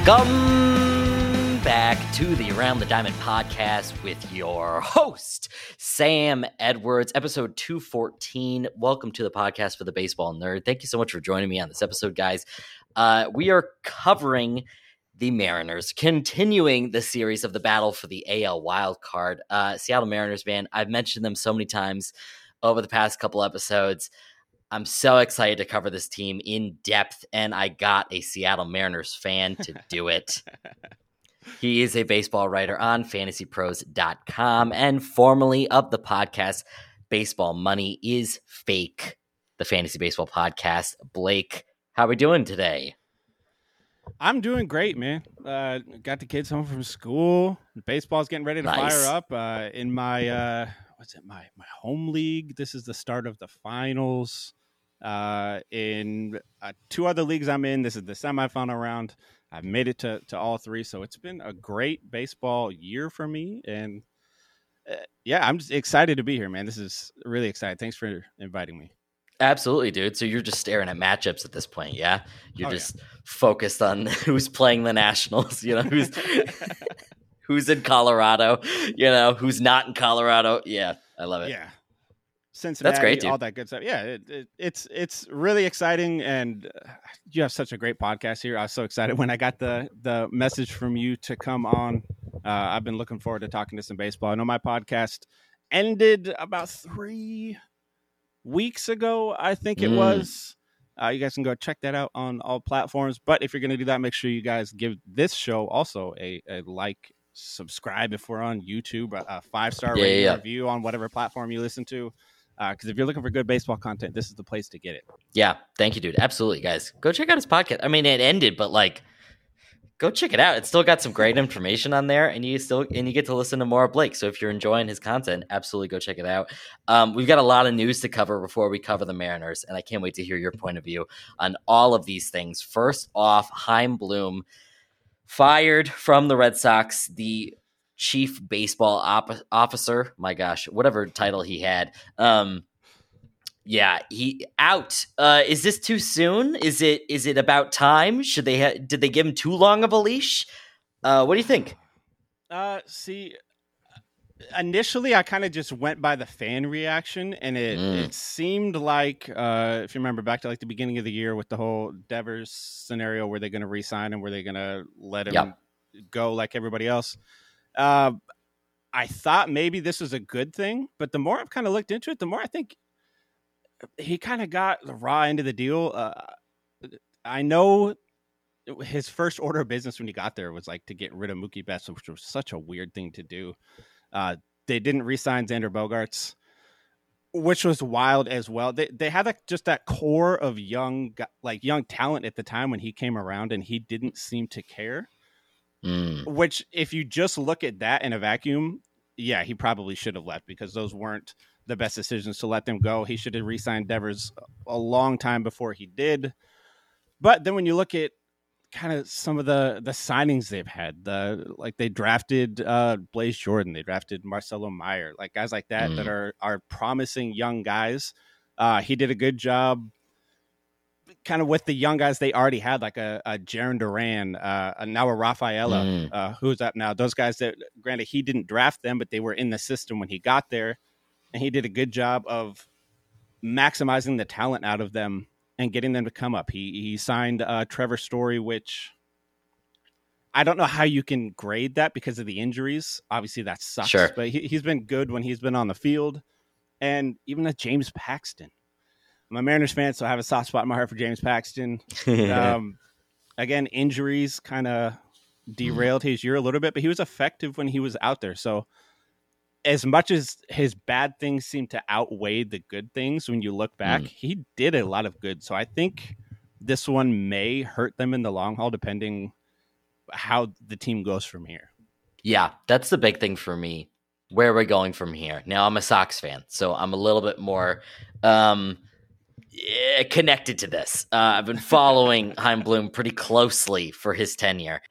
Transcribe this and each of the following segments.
Welcome back to the Around the Diamond podcast with your host, Sam Edwards, episode 214. Welcome to the podcast for the baseball nerd. Thank you so much for joining me on this episode, guys. We are covering the Mariners, continuing the series of the battle for the AL wildcard. Seattle Mariners, man, I've mentioned them so many times over the past couple episodes. I'm so excited to cover this team in depth, and I got a Seattle Mariners fan to do it. He is a baseball writer on fantasypros.com and formerly of the podcast Baseball Money is Fake, the fantasy baseball podcast. Blake, how are we doing today? I'm doing great, man. Got the kids home from school. Baseball's getting ready to fire up. In my my home league, this is the start of the finals. In two other leagues I'm in, this is the semifinal round. I've made it to all three, so it's been a great baseball year for me. And I'm just excited to be here, man. This is really exciting. Thanks for inviting me. Absolutely, dude. So you're just staring at matchups at this point, yeah? You're focused on who's playing the Nationals, who's in Colorado, who's not in Colorado. Yeah, I love it. Yeah. Cincinnati, that's great, dude. All that good stuff. Yeah, it's really exciting, and you have such a great podcast here. I was so excited when I got the message from you to come on. I've been looking forward to talking to some baseball. I know my podcast ended about 3 weeks ago, I think it was. You guys can go check that out on all platforms. But if you're going to do that, make sure you guys give this show also a like, subscribe if we're on YouTube, a 5-star rating review on whatever platform you listen to. Because if you're looking for good baseball content, this is the place to get it. Yeah, thank you, dude. Absolutely, guys. Go check out his podcast. I mean, it ended, but go check it out. It's still got some great information on there, and you get to listen to more of Blake. So if you're enjoying his content, absolutely go check it out. We've got a lot of news to cover before we cover the Mariners, and I can't wait to hear your point of view on all of these things. First off, Chaim Bloom fired from the Red Sox, the chief baseball officer. My gosh, whatever title he had. He out. Is this too soon? Is it about time? Did they give him too long of a leash? What do you think? Initially I kind of just went by the fan reaction, and it seemed like, if you remember back to the beginning of the year with the whole Devers scenario, were they going to re-sign him? Were they going to let him go like everybody else? I thought maybe this was a good thing, but the more I've kind of looked into it, the more I think he kind of got the raw end of the deal. I know his first order of business when he got there was to get rid of Mookie Betts, which was such a weird thing to do. They didn't re-sign Xander Bogaerts, which was wild as well. They had just that core of young talent at the time when he came around, and he didn't seem to care. Which, if you just look at that in a vacuum, he probably should have left, because those weren't the best decisions to let them go. He should have re-signed Devers a long time before he did. But then when you look at kind of some of the signings they've had, they drafted Blaze Jordan, they drafted Marcelo Meyer, guys like that that are promising young guys. He did a good job kind of with the young guys they already had, like a Jarren Duran, now a Rafaela, who's up now. Those guys that, granted, he didn't draft them, but they were in the system when he got there, and he did a good job of maximizing the talent out of them and getting them to come up. He signed Trevor Story, which I don't know how you can grade that because of the injuries. Obviously, that sucks. Sure. But he's been good when he's been on the field. And even a James Paxton. I'm a Mariners fan, so I have a soft spot in my heart for James Paxton. Again, injuries kind of derailed his year a little bit, but he was effective when he was out there. So as much as his bad things seem to outweigh the good things when you look back, he did a lot of good. So I think this one may hurt them in the long haul, depending how the team goes from here. Yeah, that's the big thing for me. Where are we going from here? Now, I'm a Sox fan, so I'm a little bit more connected to this. I've been following Chaim Bloom pretty closely for his tenure.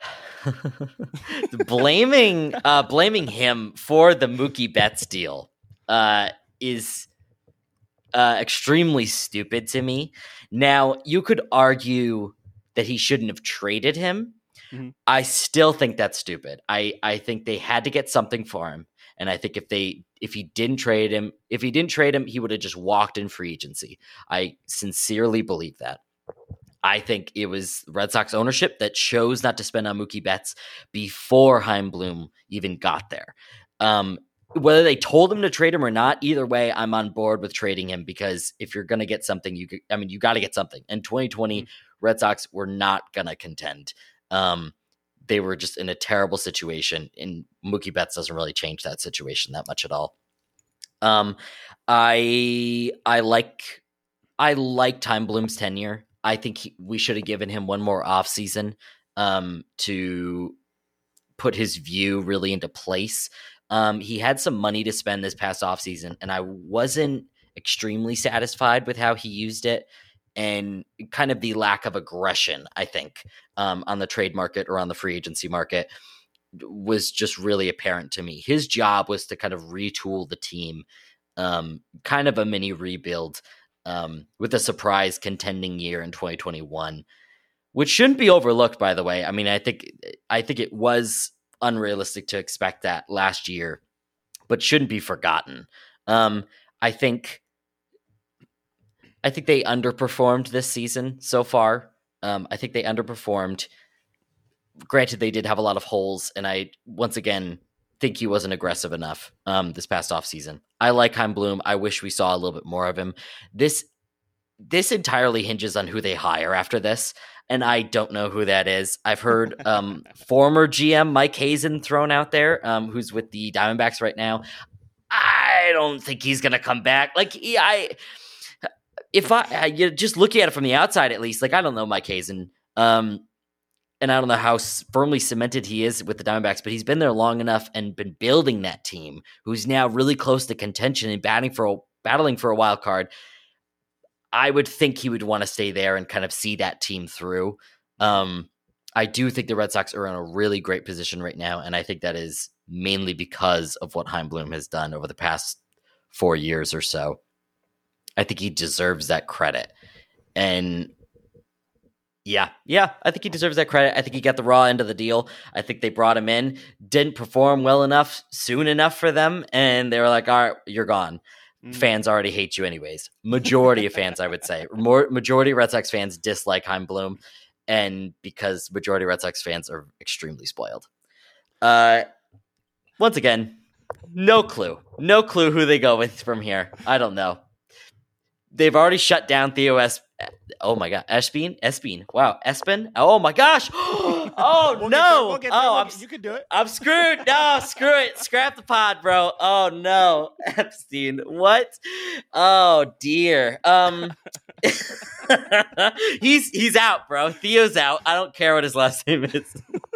Blaming him for the Mookie Betts deal is extremely stupid to me. Now, you could argue that he shouldn't have traded him, Mm-hmm. I still think that's stupid. I think they had to get something for him. And I think if he didn't trade him, he would have just walked in free agency. I sincerely believe that. I think it was Red Sox ownership that chose not to spend on Mookie Betts before Chaim Bloom even got there. Whether they told him to trade him or not, either way, I'm on board with trading him, because if you're going to get something, you got to get something. In 2020, Red Sox were not going to contend. They were just in a terrible situation, and Mookie Betts doesn't really change that situation that much at all. I like Chaim Bloom's tenure. I think we should have given him one more offseason to put his view really into place. He had some money to spend this past offseason, and I wasn't extremely satisfied with how he used it, and kind of the lack of aggression, I think, on the trade market or on the free agency market was just really apparent to me. His job was to kind of retool the team, kind of a mini rebuild, with a surprise contending year in 2021, which shouldn't be overlooked, by the way. I mean, I think it was unrealistic to expect that last year, but shouldn't be forgotten. I think they underperformed this season so far. I think they underperformed. Granted, they did have a lot of holes, and I, once again, think he wasn't aggressive enough this past offseason. I like Chaim Bloom. I wish we saw a little bit more of him. This entirely hinges on who they hire after this, and I don't know who that is. I've heard former GM Mike Hazen thrown out there, who's with the Diamondbacks right now. I don't think he's going to come back. Like, you're just looking at it from the outside, at least, like, I don't know Mike Hazen. And I don't know how firmly cemented he is with the Diamondbacks, but he's been there long enough and been building that team, who's now really close to contention and battling for a wild card. I would think he would want to stay there and kind of see that team through. I do think the Red Sox are in a really great position right now, and I think that is mainly because of what Chaim Bloom has done over the past 4 years or so. I think he deserves that credit. And yeah, I think he deserves that credit. I think he got the raw end of the deal. I think they brought him in, didn't perform well enough, soon enough for them, and they were like, all right, you're gone. Fans already hate you anyways. Majority of fans, I would say. Majority of Red Sox fans dislike Chaim Bloom, and because majority of Red Sox fans are extremely spoiled. Once again, no clue. No clue who they go with from here. I don't know. They've already shut down Theo Oh my god, Espin. Wow, Espin. Oh my gosh. Oh no. You can do it. I'm screwed. No, screw it. Scrap the pod, bro. Oh no, Epstein. What? Oh dear. He's out, bro. Theo's out. I don't care what his last name is.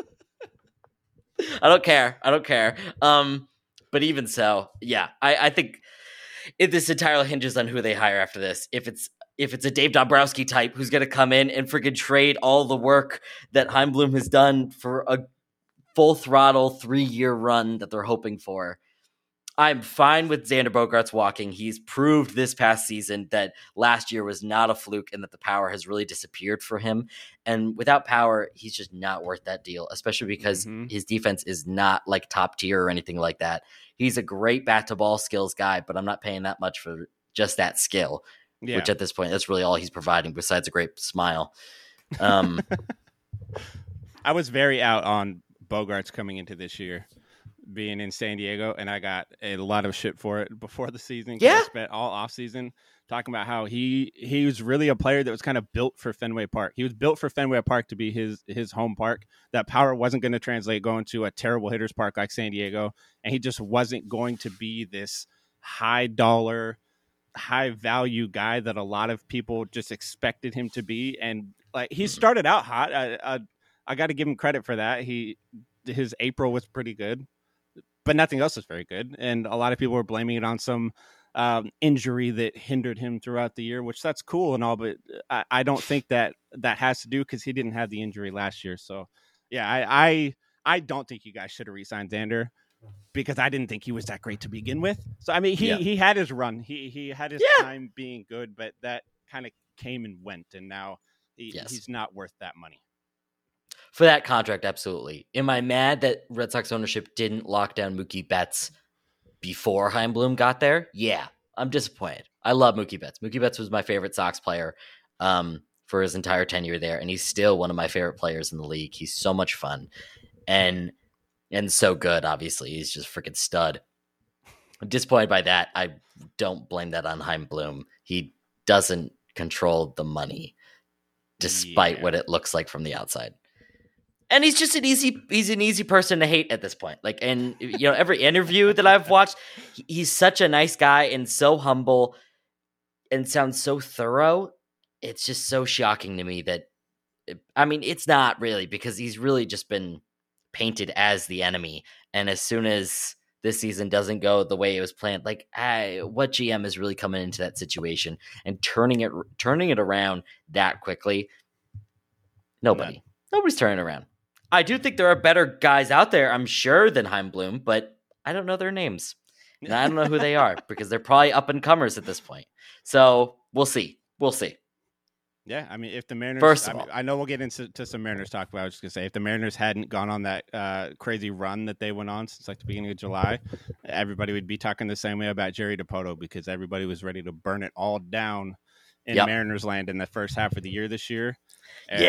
I don't care. But even so, yeah, I think this entirely hinges on who they hire after this. If it's a Dave Dombrowski type who's going to come in and freaking trade all the work that Chaim Bloom has done for a full throttle 3-year run that they're hoping for, I'm fine with Xander Bogaerts walking. He's proved this past season that last year was not a fluke and that the power has really disappeared for him. And without power, he's just not worth that deal, especially because his defense is not like top tier or anything like that. He's a great bat-to-ball skills guy, but I'm not paying that much for just that skill, which at this point, that's really all he's providing besides a great smile. I was very out on Bogaerts coming into this year, being in San Diego, and I got a lot of shit for it before the season. Yeah. I spent all offseason talking about how he was really a player that was kind of built for Fenway Park. He was built for Fenway Park to be his home park. That power wasn't going to translate going to a terrible hitter's park like San Diego, and he just wasn't going to be this high dollar, high value guy that a lot of people just expected him to be. And like, he started out hot. I got to give him credit for that. His April was pretty good, but nothing else was very good. And a lot of people were blaming it on some injury that hindered him throughout the year, which that's cool and all, but I don't think that has to do, because he didn't have the injury last year. So yeah, I don't think you guys should have re-signed Xander, because I didn't think he was that great to begin with. So I mean, he had his run, he had his time being good, but that kind of came and went, and now he's not worth that money. For that contract, absolutely. Am I mad that Red Sox ownership didn't lock down Mookie Betts before Chaim Bloom got there? Yeah, I'm disappointed. I love Mookie Betts. Mookie Betts was my favorite Sox player for his entire tenure there, and he's still one of my favorite players in the league. He's so much fun and so good, obviously. He's just freaking stud. I'm disappointed by that. I don't blame that on Chaim Bloom. He doesn't control the money, despite what it looks like from the outside. And he's just an easy person to hate at this point. Like, and every interview that I've watched, he's such a nice guy and so humble and sounds so thorough. It's just so shocking to me that, it's not really, because he's really just been painted as the enemy. And as soon as this season doesn't go the way it was planned, like, what GM is really coming into that situation and turning it around that quickly? Nobody's turning it around. I do think there are better guys out there, I'm sure, than Chaim Bloom, but I don't know their names. And I don't know who they are because they're probably up-and-comers at this point. So we'll see. Yeah, if the Mariners... First of all, I know we'll get into some Mariners talk, but I was just going to say, if the Mariners hadn't gone on that crazy run that they went on since the beginning of July, everybody would be talking the same way about Jerry Dipoto, because everybody was ready to burn it all down in Mariners land in the first half of the year this year. And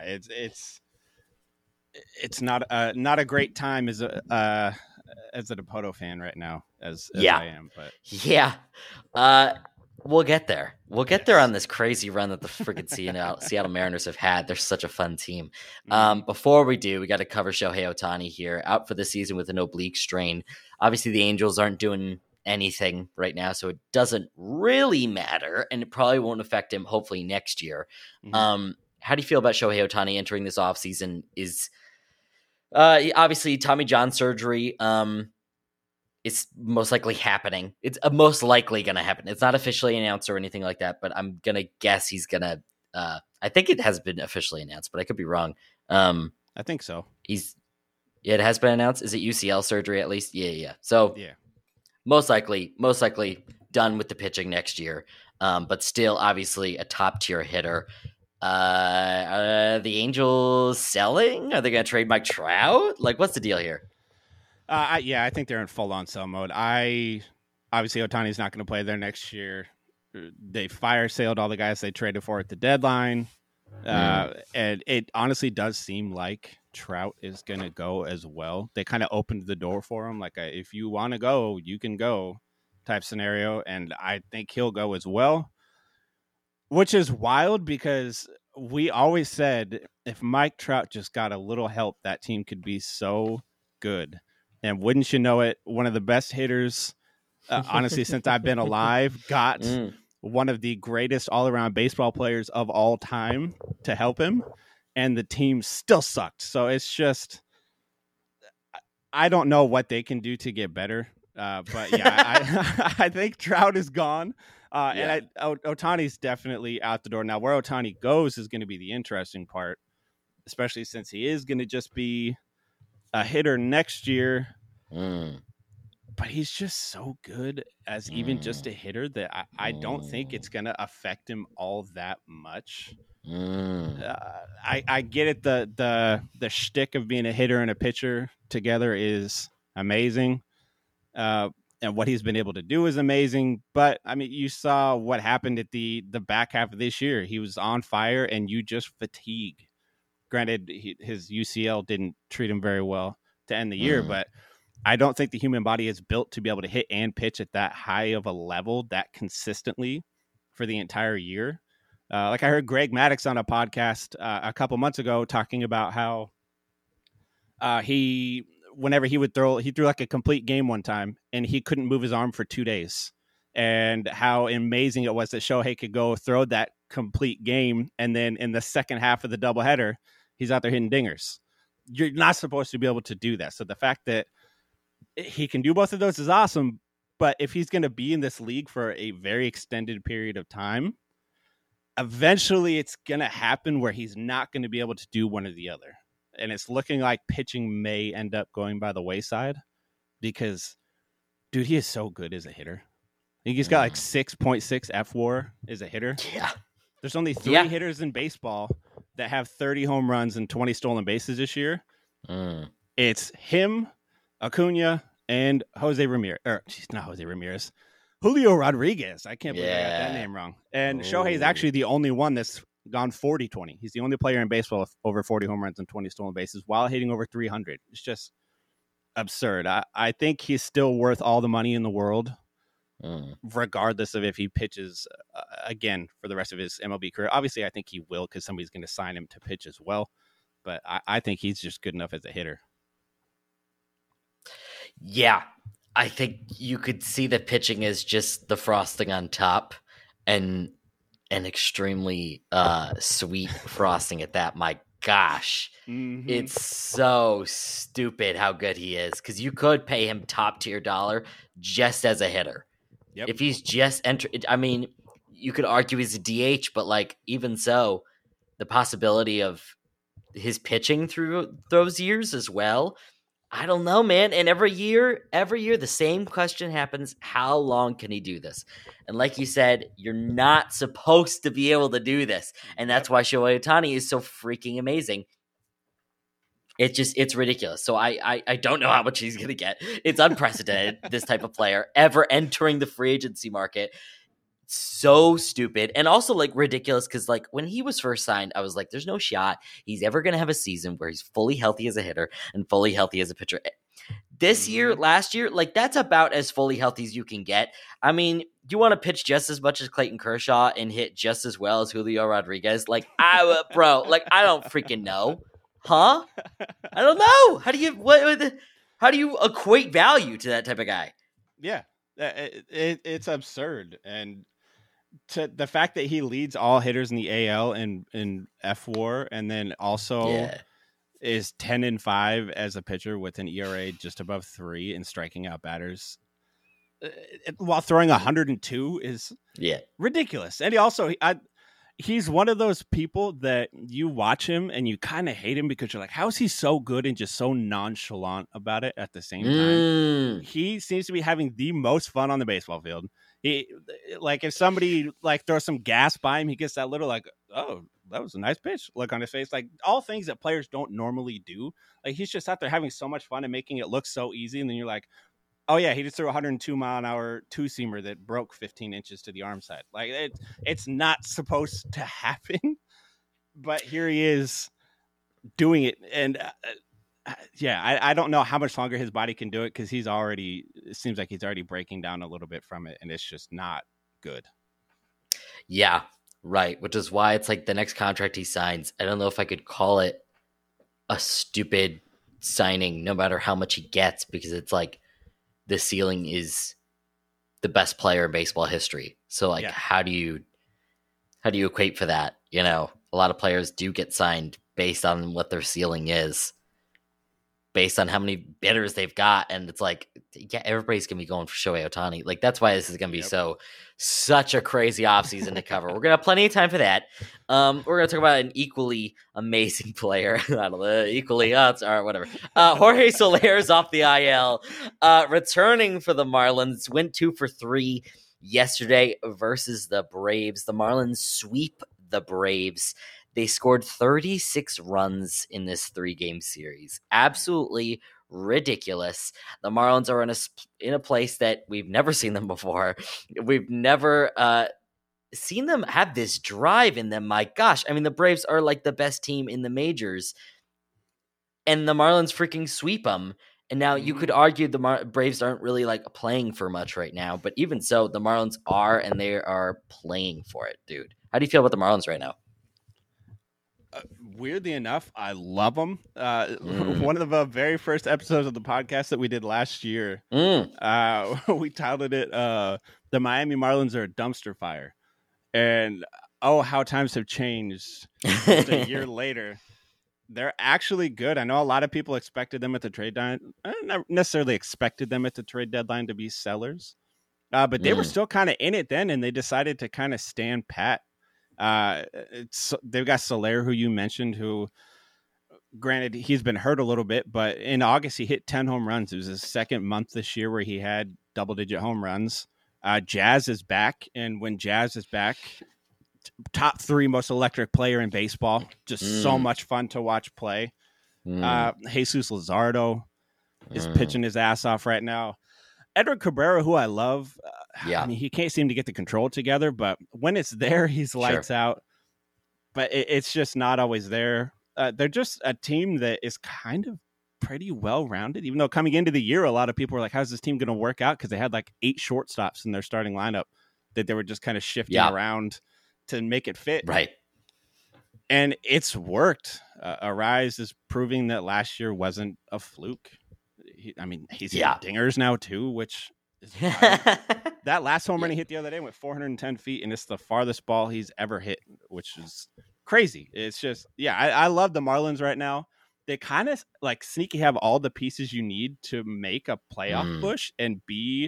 it's not a great time as a Dipoto fan right now, as I am. But we'll get there. We'll get there on this crazy run that the freaking Seattle Mariners have had. They're such a fun team. Before we do, we got to cover Shohei Ohtani here, out for the season with an oblique strain. Obviously, the Angels aren't doing anything right now, so it doesn't really matter, and it probably won't affect him, hopefully, next year. How do you feel about Shohei Ohtani entering this offseason? Is obviously Tommy John surgery is most likely happening. It's most likely going to happen. It's not officially announced or anything like that, but I'm going to guess he's going to I think it has been officially announced, but I could be wrong. I think so. It has been announced. Is it UCL surgery at least? Yeah. So most likely done with the pitching next year, but still obviously a top tier hitter. Are the Angels selling? Are they going to trade Mike Trout? Like, what's the deal here? I think they're in full on sell mode. Obviously Ohtani's not going to play there next year. They fire saled all the guys they traded for at the deadline. And it honestly does seem like Trout is going to go as well. They kind of opened the door for him. Like, if you want to go, you can go type scenario. And I think he'll go as well. Which is wild, because we always said if Mike Trout just got a little help, that team could be so good. And wouldn't you know it, one of the best hitters, honestly, since I've been alive, got one of the greatest all-around baseball players of all time to help him, and the team still sucked. So it's just, I don't know what they can do to get better. But yeah, I think Trout is gone. And Ohtani's definitely out the door. Now, where Ohtani goes is going to be the interesting part, especially since he is going to just be a hitter next year. But he's just so good as even just a hitter that I don't think it's going to affect him all that much. I get it. The shtick of being a hitter and a pitcher together is amazing. And what he's been able to do is amazing. But, you saw what happened at the back half of this year. He was on fire, and you just fatigue. Granted, his UCL didn't treat him very well to end the year, but I don't think the human body is built to be able to hit and pitch at that high of a level that consistently for the entire year. Like I heard Greg Maddux on a podcast a couple months ago talking about how whenever he threw like a complete game one time and he couldn't move his arm for 2 days, and how amazing it was that Shohei could go throw that complete game. And then in the second half of the doubleheader, he's out there hitting dingers. You're not supposed to be able to do that. So the fact that he can do both of those is awesome. But if he's going to be in this league for a very extended period of time, eventually it's going to happen where he's not going to be able to do one or the other. And it's looking like pitching may end up going by the wayside because, dude, he is so good as a hitter. I think he's got like 6.6 F WAR as a hitter. Yeah. There's only three hitters in baseball that have 30 home runs and 20 stolen bases this year. It's him, Acuna, and Jose Ramirez. Or not Jose Ramirez. Julio Rodriguez. I can't believe I got that name wrong. And Shohei is actually the only one that's gone 40-20. He's the only player in baseball with over 40 home runs and 20 stolen bases while hitting over 300. It's just absurd. I think he's still worth all the money in the world, regardless of if he pitches again for the rest of his MLB career. Obviously, I think he will because somebody's going to sign him to pitch as well. But I think he's just good enough as a hitter. Yeah, I think you could see the pitching as just the frosting on top, and an extremely sweet frosting at that. My gosh, it's so stupid how good he is, because you could pay him top tier dollar just as a hitter. Yep. If he's just I mean, you could argue he's a DH, but like even so, the possibility of his pitching through those years as well, I don't know, man. And every year, the same question happens: how long can he do this? And like you said, you're not supposed to be able to do this, and that's why Shohei Ohtani is so freaking amazing. It's ridiculous. So I don't know how much he's gonna get. It's unprecedented. This type of player ever entering the free agency market. So stupid, and also like ridiculous, because like when he was first signed, I was like, there's no shot he's ever gonna have a season where he's fully healthy as a hitter and fully healthy as a pitcher. This year, last year, like that's about as fully healthy as you can get. I mean, you want to pitch just as much as Clayton Kershaw and hit just as well as Julio Rodriguez? Like, I don't freaking know, huh? I don't know. How do you equate value to that type of guy? Yeah, it's absurd. And to the fact that he leads all hitters in the AL and in FWAR, and then also is 10-5 as a pitcher with an ERA just above 3 and striking out batters while throwing 102 is ridiculous. And he's one of those people that you watch him and you kind of hate him because you're like, how is he so good and just so nonchalant about it at the same time? He seems to be having the most fun on the baseball field. He, like, if somebody like throws some gas by him, he gets that little like, oh, that was a nice pitch look on his face. Like all things that players don't normally do. Like he's just out there having so much fun and making it look so easy. And then you're like, oh yeah, he just threw a 102-mile-an-hour two-seamer that broke 15 inches to the arm side. Like it's not supposed to happen, but here he is doing it. And I don't know how much longer his body can do it, because it seems like he's already breaking down a little bit from it, and it's just not good. Yeah, right. Which is why it's like the next contract he signs, I don't know if I could call it a stupid signing, no matter how much he gets, because it's like, the ceiling is the best player in baseball history. So like, how do you equate for that? You know, a lot of players do get signed based on what their ceiling is, based on how many bidders they've got. And it's like, yeah, everybody's going to be going for Shohei Ohtani. Like, that's why this is going to be such a crazy offseason to cover. We're going to have plenty of time for that. We're going to talk about an equally amazing player. I don't know, equally, it's all right, whatever. Jorge Soler's off the IL, returning for the Marlins, went 2 for 3 yesterday versus the Braves. The Marlins sweep the Braves. They scored 36 runs in this 3-game series. Absolutely ridiculous. The Marlins are in a place that we've never seen them before. We've never seen them have this drive in them. My gosh. I mean, the Braves are like the best team in the majors, and the Marlins freaking sweep them. And now you could argue the Braves aren't really like playing for much right now, but even so, the Marlins are, and they are playing for it, dude. How do you feel about the Marlins right now? Weirdly enough, I love them. One of the very first episodes of the podcast that we did last year, we titled it "The Miami Marlins Are a Dumpster Fire," and how times have changed. Just a year later, they're actually good. I know a lot of people expected them at the trade deadline. Not necessarily expected them at the trade deadline to be sellers, but they were still kind of in it then, and they decided to kind of stand pat. They've got Soler, who you mentioned, who, granted, he's been hurt a little bit, but in August he hit 10 home runs. It was his second month this year where he had double-digit home runs. Jazz is back, and when Jazz is back, top 3 most electric player in baseball. Just so much fun to watch play. Jesus Luzardo is pitching his ass off right now. Edward Cabrera, who I love, I mean, he can't seem to get the control together, but when it's there, he's lights out. But it's just not always there. They're just a team that is kind of pretty well-rounded, even though coming into the year, a lot of people were like, how's this team going to work out? Because they had like 8 shortstops in their starting lineup that they were just kind of shifting around to make it fit. Right. And it's worked. Arise is proving that last year wasn't a fluke. He's hitting dingers now too, which is that last home run he hit the other day went 410 feet, and it's the farthest ball he's ever hit, which is crazy. It's just, I love the Marlins right now. They kind of like sneaky have all the pieces you need to make a playoff push and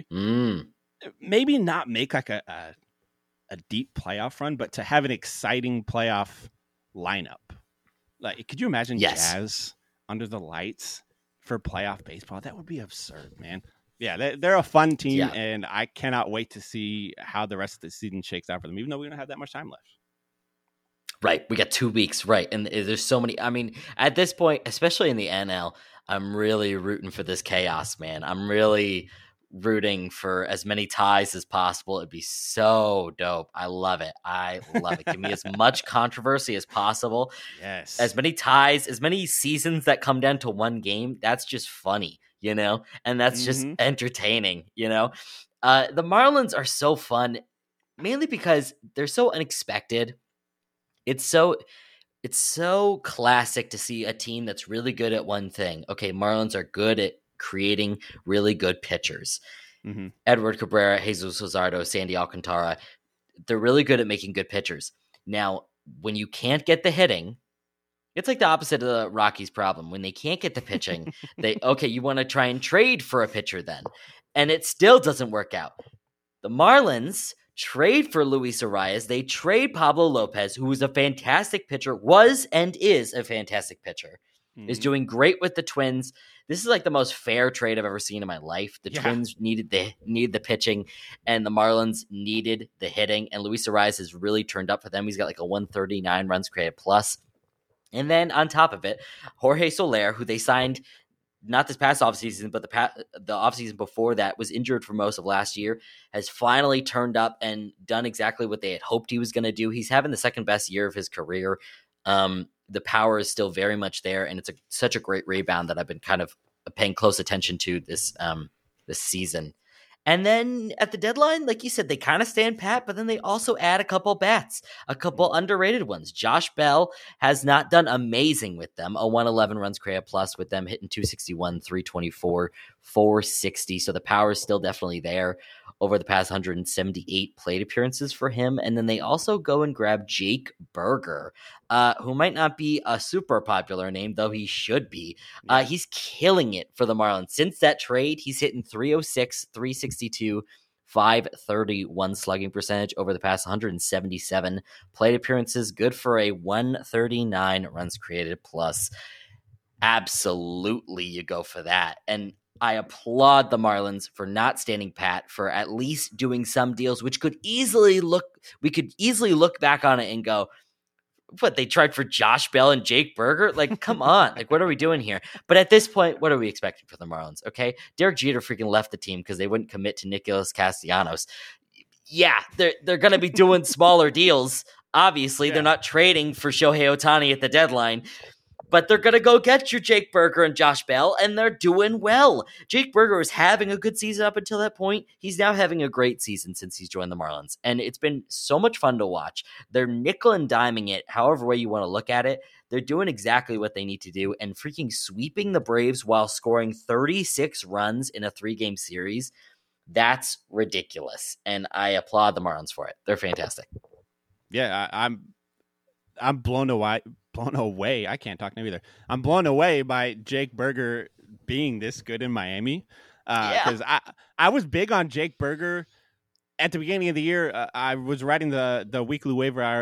maybe not make like a deep playoff run, but to have an exciting playoff lineup. Like, could you imagine Jazz under the lights for playoff baseball? That would be absurd, man. Yeah, they're a fun team, and I cannot wait to see how the rest of the season shakes out for them, even though we don't have that much time left. Right. We got 2 weeks. Right. And there's so many. I mean, at this point, especially in the NL, I'm really rooting for this chaos, man. I'm really rooting for as many ties as possible. It'd be so dope. I love it. Give me as much controversy as possible. Yes. As many ties, as many seasons that come down to one game. That's just funny, you know? And that's just entertaining, you know? The Marlins are so fun, mainly because they're so unexpected. It's so classic to see a team that's really good at one thing. Okay, Marlins are good at creating really good pitchers. Edward Cabrera, Jesus Luzardo, Sandy Alcantara, they're really good at making good pitchers. Now, when you can't get the hitting, it's like the opposite of the Rockies' problem. When they can't get the pitching, you want to try and trade for a pitcher then. And it still doesn't work out. The Marlins trade for Luis Arias. They trade Pablo Lopez, who was a fantastic pitcher, was and is a fantastic pitcher, is doing great with the Twins. This is like the most fair trade I've ever seen in my life. The Twins needed the pitching, and the Marlins needed the hitting, and Luis Arias has really turned up for them. He's got like a 139 runs created plus. And then on top of it, Jorge Soler, who they signed not this past offseason, but the offseason before that, was injured for most of last year, has finally turned up and done exactly what they had hoped he was going to do. He's having the second best year of his career. The power is still very much there, and it's such a great rebound that I've been kind of paying close attention to this season. And then at the deadline, like you said, they kind of stand pat, but then they also add a couple bats, a couple underrated ones. Josh Bell has not done amazing with them. A 111 runs created plus with them, hitting 261, 324, 460. So the power is still definitely there over the past 178 plate appearances for him. And then they also go and grab Jake Burger, who might not be a super popular name, though he should be. He's killing it for the Marlins. Since that trade, he's hitting 306, 362, 531 slugging percentage over the past 177 plate appearances. Good for a 139 runs created plus. Absolutely, you go for that. And I applaud the Marlins for not standing pat, for at least doing some deals, which we could easily look back on it and go, what, they tried for Josh Bell and Jake Burger? Like, come on. Like, what are we doing here? But at this point, what are we expecting from the Marlins? Okay. Derek Jeter freaking left the team because they wouldn't commit to Nicholas Castellanos. Yeah, they're going to be doing smaller deals. Obviously, they're not trading for Shohei Ohtani at the deadline. But they're going to go get your Jake Burger and Josh Bell, and they're doing well. Jake Burger was having a good season up until that point. He's now having a great season since he's joined the Marlins, and it's been so much fun to watch. They're nickel and diming it, however way you want to look at it. They're doing exactly what they need to do and freaking sweeping the Braves while scoring 36 runs in a 3-game series. That's ridiculous, and I applaud the Marlins for it. They're fantastic. Yeah, I'm blown away. I can't talk now either. I'm blown away by Jake Burger being this good in Miami. Because I was big on Jake Burger at the beginning of the year. I was writing the weekly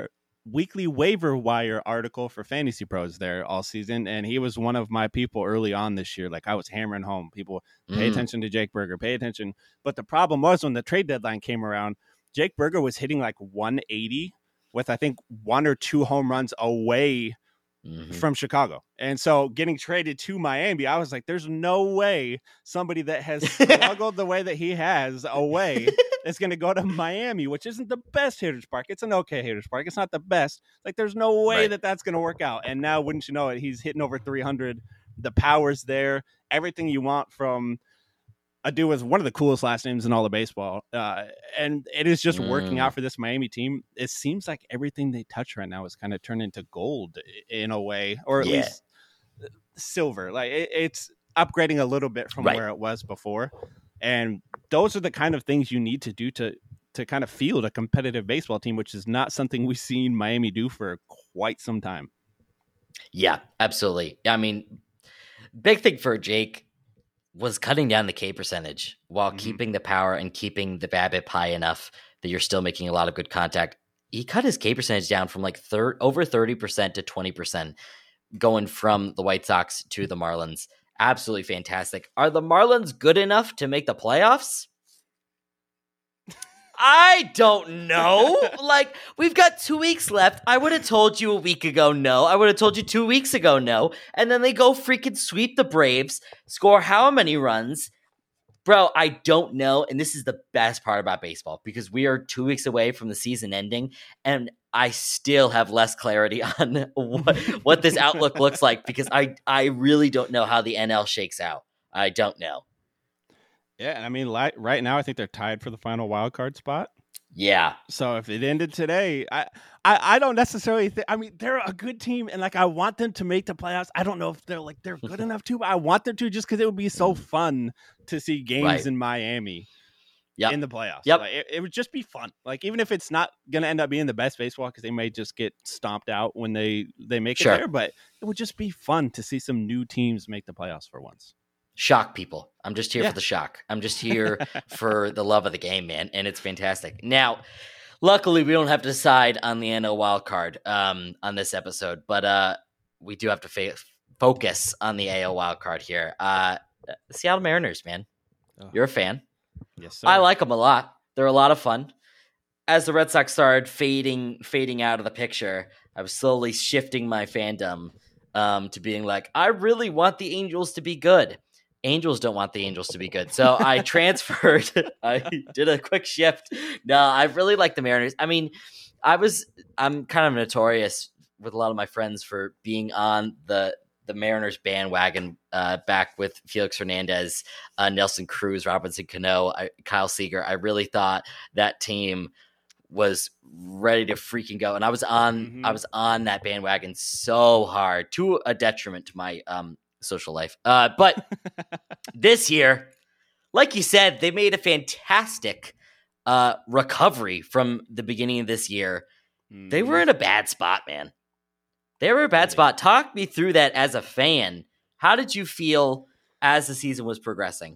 waiver wire article for Fantasy Pros there all season, and he was one of my people early on this year. Like, I was hammering home, people pay attention to Jake Burger, pay attention. But the problem was when the trade deadline came around, Jake Burger was hitting like 180 with, I think, 1 or 2 home runs away from Chicago. And so getting traded to Miami, I was like, there's no way somebody that has struggled the way that he has away is going to go to Miami, which isn't the best hitter's park. It's an okay hitter's park. It's not the best. Like, there's no way that that's going to work out. And now, wouldn't you know it, he's hitting over 300. The power's there. Everything you want from a dude with one of the coolest last names in all of baseball. And it is just working out for this Miami team. It seems like everything they touch right now is kind of turned into gold in a way, or at least silver. Like it's upgrading a little bit from where it was before. And those are the kind of things you need to do to kind of field a competitive baseball team, which is not something we've seen Miami do for quite some time. Yeah, absolutely. I mean, big thing for Jake was cutting down the K percentage while keeping the power and keeping the BABIP high enough that you're still making a lot of good contact. He cut his K percentage down from like over 30% to 20%, going from the White Sox to the Marlins. Absolutely fantastic. Are the Marlins good enough to make the playoffs? I don't know. Like, we've got 2 weeks left. I would have told you a week ago no. I would have told you 2 weeks ago no. And then they go freaking sweep the Braves, score how many runs? Bro, I don't know. And this is the best part about baseball, because we are 2 weeks away from the season ending, and I still have less clarity on what this outlook looks like, because I really don't know how the NL shakes out. I don't know. Yeah, and I mean, right now, I think they're tied for the final wild card spot. Yeah. So if it ended today, I don't necessarily think. I mean, they're a good team, and like I want them to make the playoffs. I don't know if they're good enough to, but I want them to, just because it would be so fun to see games in Miami. In the playoffs. Yep. Like, it would just be fun. Like, even if it's not going to end up being the best baseball, because they may just get stomped out when they make it there, but it would just be fun to see some new teams make the playoffs for once. Shock people. I'm just here for the shock. I'm just here for the love of the game, man, and it's fantastic. Now, luckily, we don't have to decide on the NL wild card on this episode, but we do have to focus on the AL wild card here. Seattle Mariners, man. You're a fan. Yes, sir. I like them a lot. They're a lot of fun. As the Red Sox started fading out of the picture, I was slowly shifting my fandom to being like, I really want the Angels to be good. Angels don't want the Angels to be good. So I transferred. I did a quick shift. No, I really like the Mariners. I mean, I'm kind of notorious with a lot of my friends for being on the Mariners bandwagon back with Felix Hernandez, Nelson Cruz, Robinson Cano, Kyle Seager. I really thought that team was ready to freaking go. And I was on that bandwagon so hard, to a detriment to my social life. But this year, like you said, they made a fantastic recovery from the beginning of this year. They were in a bad spot, man. They were in a bad spot. Talk me through that as a fan. How did you feel as the season was progressing?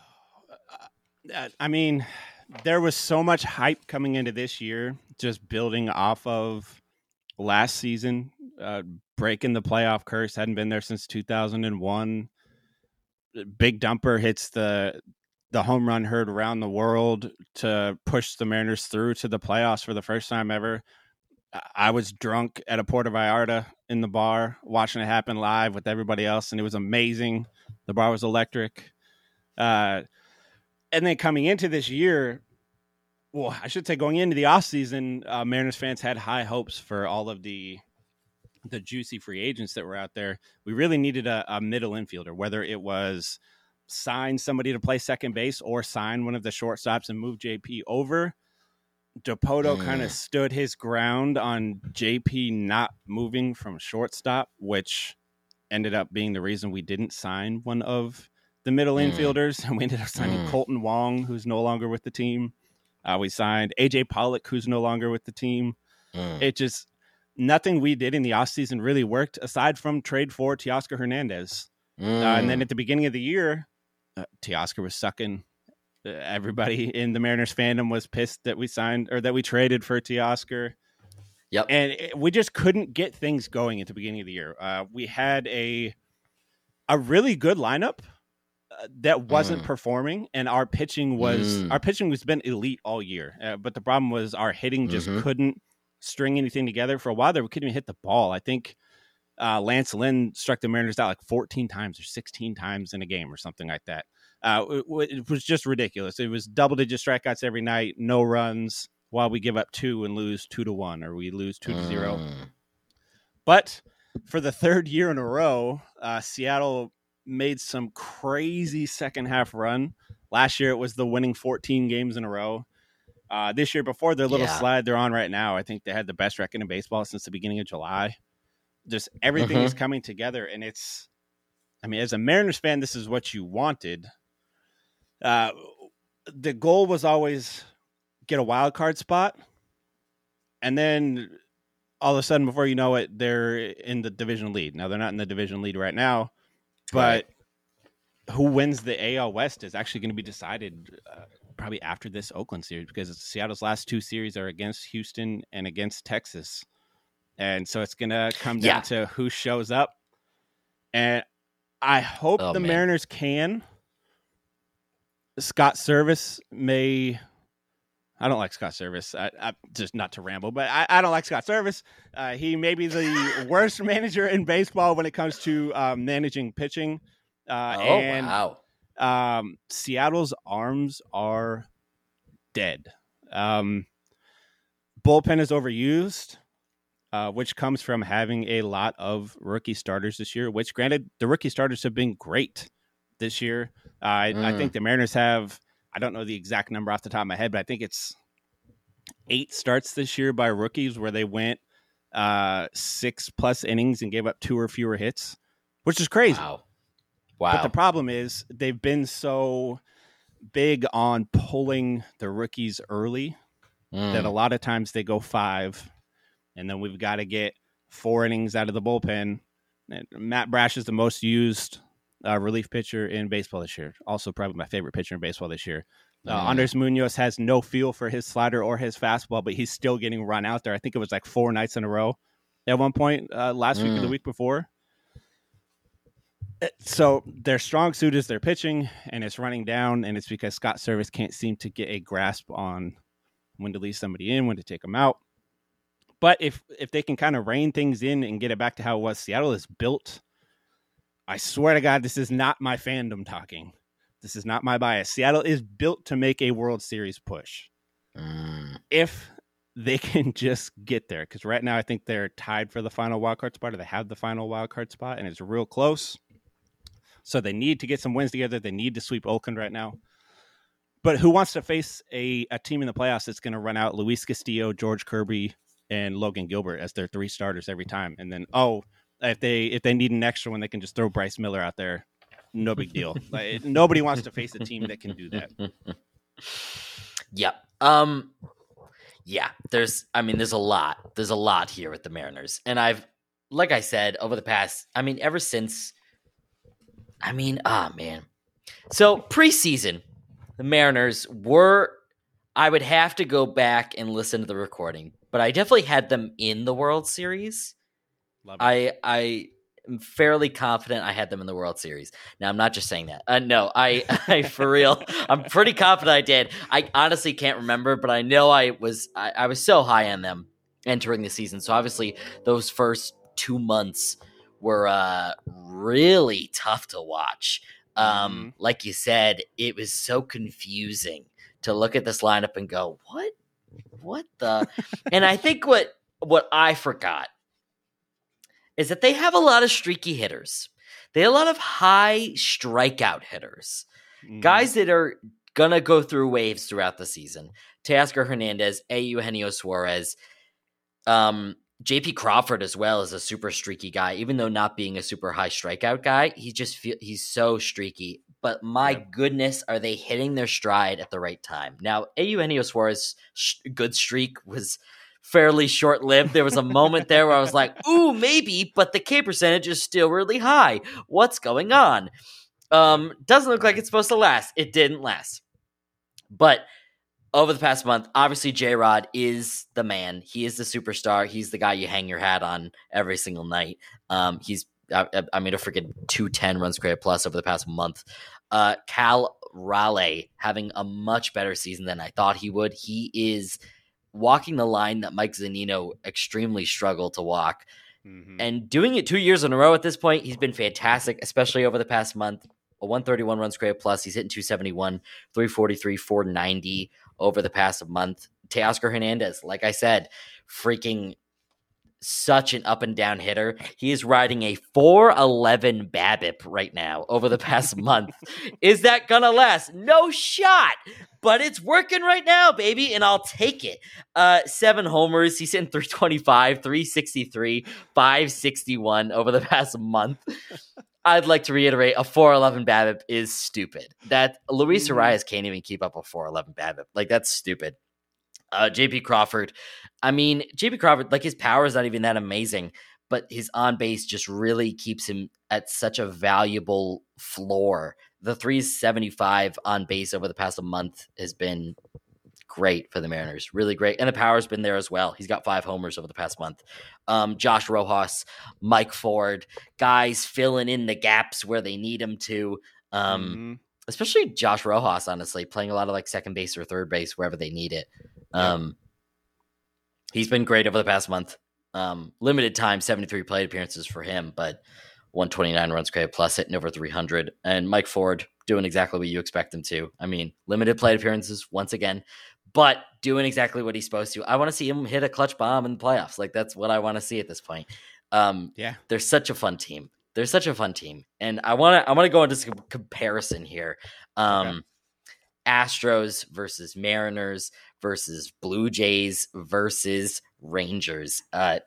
I mean, there was so much hype coming into this year, just building off of last season, breaking the playoff curse. Hadn't been there since 2001. Big Dumper hits the home run heard around the world to push the Mariners through to the playoffs for the first time ever. I was drunk at a Puerto Vallarta in the bar watching it happen live with everybody else, and it was amazing. The bar was electric. And then coming into this year, well, I should say going into the offseason, Mariners fans had high hopes for all of the juicy free agents that were out there. We really needed a middle infielder, whether it was sign somebody to play second base or sign one of the shortstops and move JP over. Dipoto kind of stood his ground on JP not moving from shortstop, which ended up being the reason we didn't sign one of the middle infielders. And we ended up signing Colton Wong, who's no longer with the team. We signed AJ Pollock, who's no longer with the team. It just, nothing we did in the offseason really worked aside from trade for Teoscar Hernandez. And then at the beginning of the year, Teoscar was sucking. Everybody in the Mariners fandom was pissed that we signed, or that we traded for Teoscar. Yep. And we just couldn't get things going at the beginning of the year. We had a really good lineup that wasn't performing, and our pitching was been elite all year. But the problem was our hitting just couldn't string anything together. For a while there, we couldn't even hit the ball. I think Lance Lynn struck the Mariners out like 14 times or 16 times in a game or something like that. It was just ridiculous. It was double-digit strikeouts every night, no runs, while we give up 2 and lose 2-1, or we lose 2-0. But for the third year in a row, Seattle made some crazy second half run. Last year, it was the winning 14 games in a row. This year, before their little slide they're on right now, I think they had the best record in baseball since the beginning of July. Just everything is coming together, and it's, I mean, as a Mariners fan, this is what you wanted. The goal was always get a wild card spot, and then all of a sudden, before you know it, they're in the division lead. Now, they're not in the division lead right now, but who wins the AL West is actually going to be decided probably after this Oakland series, because Seattle's last 2 series are against Houston and against Texas. And so it's going to come down to who shows up. And I hope Mariners can. Scott Service may... I don't like Scott Service. I just, not to ramble, but I don't like Scott Service. He may be the worst manager in baseball when it comes to managing pitching. Wow. Seattle's arms are dead. Bullpen is overused, which comes from having a lot of rookie starters this year, which, granted, the rookie starters have been great this year. I think the Mariners have, I don't know the exact number off the top of my head, but I think it's 8 starts this year by rookies where they went 6+ innings and gave up 2 or fewer hits, which is crazy. Wow. But the problem is they've been so big on pulling the rookies early that a lot of times they go 5, and then we've got to get 4 innings out of the bullpen. And Matt Brash is the most used relief pitcher in baseball this year. Also probably my favorite pitcher in baseball this year. Andres Munoz has no feel for his slider or his fastball, but he's still getting run out there. I think it was like 4 nights in a row at one point last week or the week before. So their strong suit is their pitching, and it's running down, and it's because Scott Service can't seem to get a grasp on when to leave somebody in, when to take them out. But if they can kind of rein things in and get it back to how it was, Seattle is built. I swear to God, this is not my fandom talking. This is not my bias. Seattle is built to make a World Series push. If they can just get there. Because right now I think they're tied for the final wildcard spot, or they have the final wildcard spot, and it's real close. So they need to get some wins together. They need to sweep Oakland right now. But who wants to face a team in the playoffs that's going to run out Luis Castillo, George Kirby, and Logan Gilbert as their 3 starters every time? And then, if they need an extra one, they can just throw Bryce Miller out there. No big deal. Nobody wants to face a team that can do that. Yep. Yeah. There's a lot. There's a lot here with the Mariners. And like I said, over the past, ever since, So preseason, the Mariners were, I would have to go back and listen to the recording, but I definitely had them in the World Series. I am fairly confident I had them in the World Series. Now, I'm not just saying that. No, I for real, I'm pretty confident I did. I honestly can't remember, but I know I was so high on them entering the season. So obviously those first 2 months were really tough to watch. Like you said, it was so confusing to look at this lineup and go, what the? And I think what I forgot is that they have a lot of streaky hitters. They have a lot of high strikeout hitters. Guys that are going to go through waves throughout the season. Teoscar Hernandez, Eugenio Suarez, JP Crawford as well is a super streaky guy, even though not being a super high strikeout guy, he's so streaky. But my goodness, are they hitting their stride at the right time? Now, Eugenio Suarez good streak was fairly short-lived. There was a moment there where I was like, ooh, maybe, but the K percentage is still really high. What's going on? Doesn't look like it's supposed to last. It didn't last. But over the past month, obviously J-Rod is the man. He is the superstar. He's the guy you hang your hat on every single night. He's a freaking 210 runs created plus over the past month. Cal Raleigh having a much better season than I thought he would. He is walking the line that Mike Zunino extremely struggled to walk. Mm-hmm. And doing it 2 years in a row at this point, he's been fantastic, especially over the past month. A 131 runs created plus. He's hitting 271, 343, 490 over the past month. Teoscar Hernandez, like I said, freaking such an up and down hitter. He is riding a 411 BABIP right now over the past month. Is that gonna last? No shot, but it's working right now, baby, and I'll take it. 7 homers. He's hitting 325, 363, 561 over the past month. I'd like to reiterate, a 411 BABIP is stupid. That Luis Arias can't even keep up a 411 BABIP. Like, that's stupid. JP Crawford. I mean, JP Crawford, like, his power is not even that amazing, but his on base just really keeps him at such a valuable floor. The 375 on base over the past month has been great for the Mariners. Really great. And the power's been there as well. He's got 5 homers over the past month. Josh Rojas, Mike Ford, guys filling in the gaps where they need him to. Especially Josh Rojas, honestly, playing a lot of like second base or third base wherever they need it. He's been great over the past month. Limited time, 73 plate appearances for him, but 129 runs created plus, hitting over 300. And Mike Ford doing exactly what you expect him to. I mean, limited plate appearances once again, but doing exactly what he's supposed to. I want to see him hit a clutch bomb in the playoffs. Like, that's what I want to see at this point. They're such a fun team. They're such a fun team. And I want to go into some comparison here. Astros versus Mariners versus Blue Jays versus Rangers. I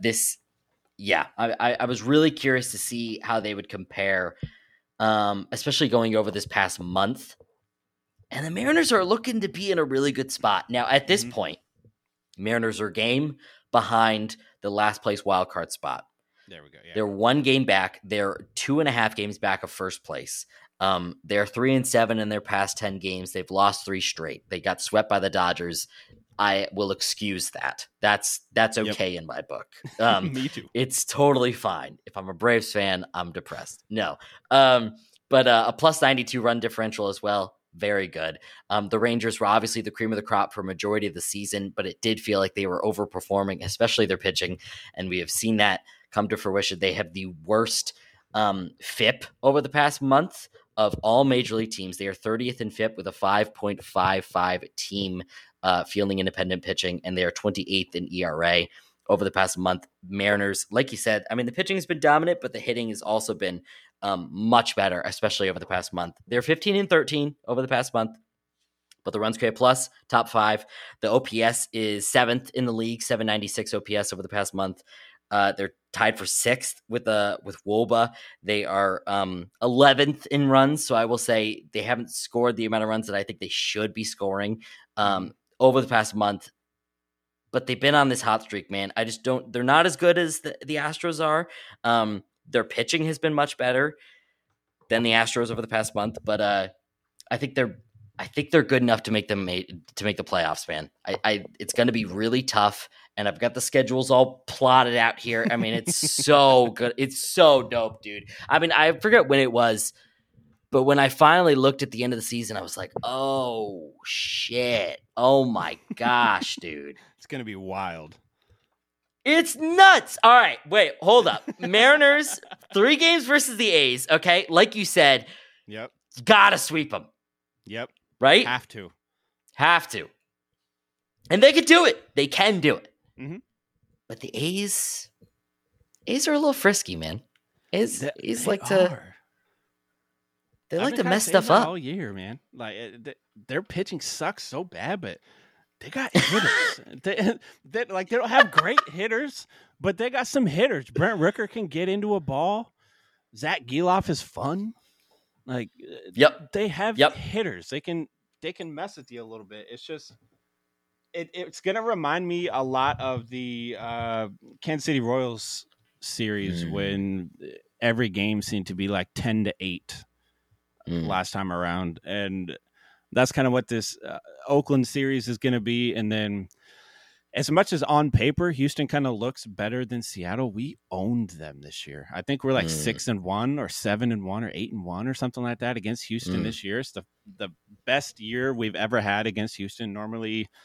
was really curious to see how they would compare, especially going over this past month. And the Mariners are looking to be in a really good spot. Now, at this point, Mariners are game behind the last place wild card spot. There we go. Yeah. They're 1 game back. They're 2.5 games back of first place. They're 3-7 in their past 10 games. They've lost 3 straight. They got swept by the Dodgers. I will excuse that. That's okay in my book. Me too. It's totally fine. If I'm a Braves fan, I'm depressed. No. But a plus 92 run differential as well. Very good. The Rangers were obviously the cream of the crop for a majority of the season, but it did feel like they were overperforming, especially their pitching. And we have seen that come to fruition. They have the worst FIP over the past month of all major league teams. They are 30th in FIP with a 5.55 team fielding independent pitching, and they are 28th in ERA over the past month. Mariners, like you said, I mean, the pitching has been dominant, but the hitting has also been much better, especially over the past month. They're 15-13 over the past month, but the runs created plus, top 5. The OPS is 7th in the league, 796 OPS over the past month. They're tied for 6th with Woba. They are 11th in runs, so I will say they haven't scored the amount of runs that I think they should be scoring over the past month. But they've been on this hot streak, man. They're not as good as the Astros are. Their pitching has been much better than the Astros over the past month, but I think they're good enough to make the playoffs, man. It's going to be really tough, and I've got the schedules all plotted out here. I mean, it's so good. It's so dope, dude. I mean, I forget when it was, but when I finally looked at the end of the season, I was like, oh, shit. Oh, my gosh, dude. It's going to be wild. It's nuts. All right, wait, hold up. Mariners, 3 games versus the A's, okay? Like you said, Yep. Gotta sweep them. Yep. Right? Have to. And they can do it. They can do it. Mm-hmm. But the A's are a little frisky, man. They like to mess stuff up all year, man. Like their pitching sucks so bad, but they got hitters. they don't have great hitters, but they got some hitters. Brent Rooker can get into a ball. Zach Geloff is fun. Like, they have hitters. They can mess with you a little bit. It's just, it's going to remind me a lot of the Kansas City Royals series when every game seemed to be like 10-8 last time around. And that's kind of what this Oakland series is going to be. And then as much as on paper, Houston kind of looks better than Seattle, we owned them this year. I think we're like 6-1 or 7-1 or 8-1 or something like that against Houston this year. It's the best year we've ever had against Houston. Normally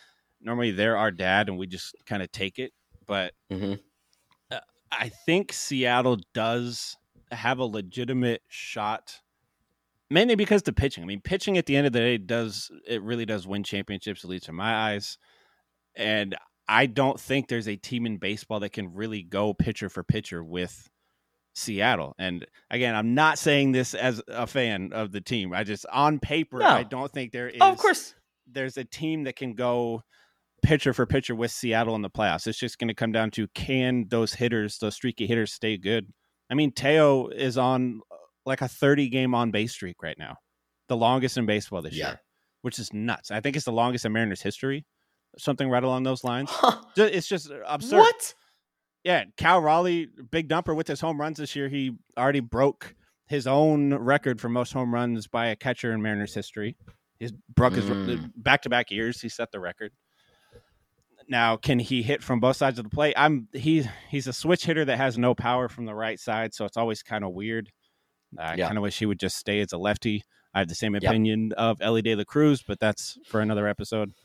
Normally they're our dad and we just kind of take it. But I think Seattle does have a legitimate shot, mainly because the pitching. I mean, pitching at the end of the day really does win championships, at least in my eyes. And I don't think there's a team in baseball that can really go pitcher for pitcher with Seattle. And again, I'm not saying this as a fan of the team. I just, on paper, I don't think there is. Oh, of course. There's a team that can go pitcher for pitcher with Seattle in the playoffs. It's just going to come down to, can those hitters, those streaky hitters, stay good? I mean, Teo is on like a 30-game on-base streak right now, the longest in baseball this year, which is nuts. I think it's the longest in Mariners history, something right along those lines. It's just absurd. What? Yeah, Cal Raleigh, big dumper with his home runs this year. He already broke his own record for most home runs by a catcher in Mariners history. He's broke his back-to-back years. He set the record. Now, can he hit from both sides of the plate? He's a switch hitter that has no power from the right side, so it's always kind of weird. I kind of wish he would just stay as a lefty. I have the same opinion of Elly De La Cruz, but that's for another episode.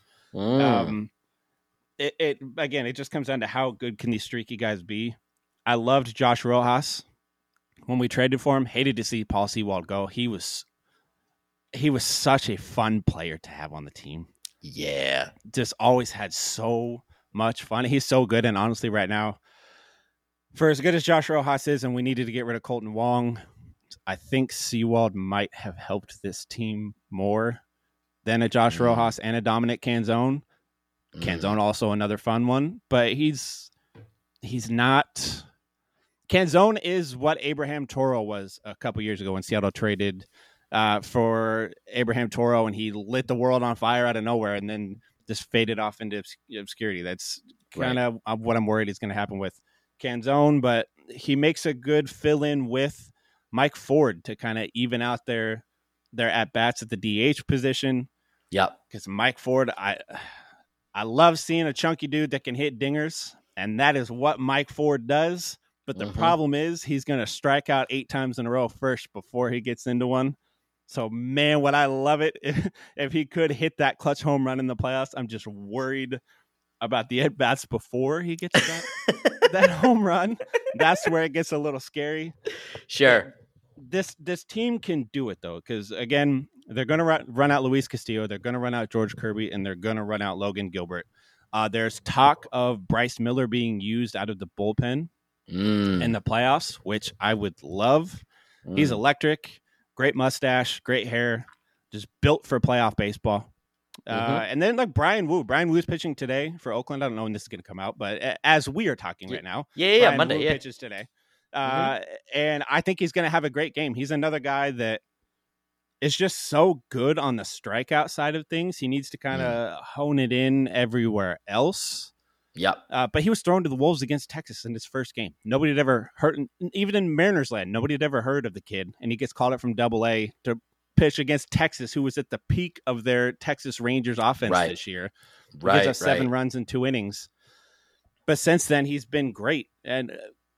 It just comes down to how good can these streaky guys be. I loved Josh Rojas when we traded for him. Hated to see Paul Sewald go. He was such a fun player to have on the team. Yeah, just always had so much fun. He's so good, and honestly, right now, for as good as Josh Rojas is, and we needed to get rid of Colton Wong, I think Sewald might have helped this team more than a Josh Rojas and a Dominic Canzone. Canzone also another fun one, but he's not. Canzone is what Abraham Toro was a couple years ago when Seattle traded for Abraham Toro, and he lit the world on fire out of nowhere and then just faded off into obscurity. That's kind of what I'm worried is going to happen with Canzone, but he makes a good fill-in with Mike Ford to kind of even out their at-bats at the DH position. Yep. Because Mike Ford, I love seeing a chunky dude that can hit dingers, and that is what Mike Ford does. But the problem is he's going to strike out 8 times in a row first before he gets into one. So, man, would I love it if he could hit that clutch home run in the playoffs. I'm just worried about the at-bats before he gets that home run. That's where it gets a little scary. Sure. This team can do it, though, because, again, they're going to run out Luis Castillo. They're going to run out George Kirby, and they're going to run out Logan Gilbert. There's talk of Bryce Miller being used out of the bullpen in the playoffs, which I would love. He's electric, great mustache, great hair, just built for playoff baseball. And then like Brian Woo's pitching today for Oakland. I don't know when this is going to come out, but as we are talking right now, Monday Wu pitches today. And I think he's going to have a great game. He's another guy that is just so good on the strikeout side of things. He needs to kind of hone it in everywhere else. Yep. But he was thrown to the Wolves against Texas in his first game. Nobody had ever heard, even in Mariners land, nobody had ever heard of the kid. And he gets called up from Double-A to pitch against Texas, who was at the peak of their Texas Rangers offense this year. He gives us 7 runs in 2 innings. But since then, he's been great. And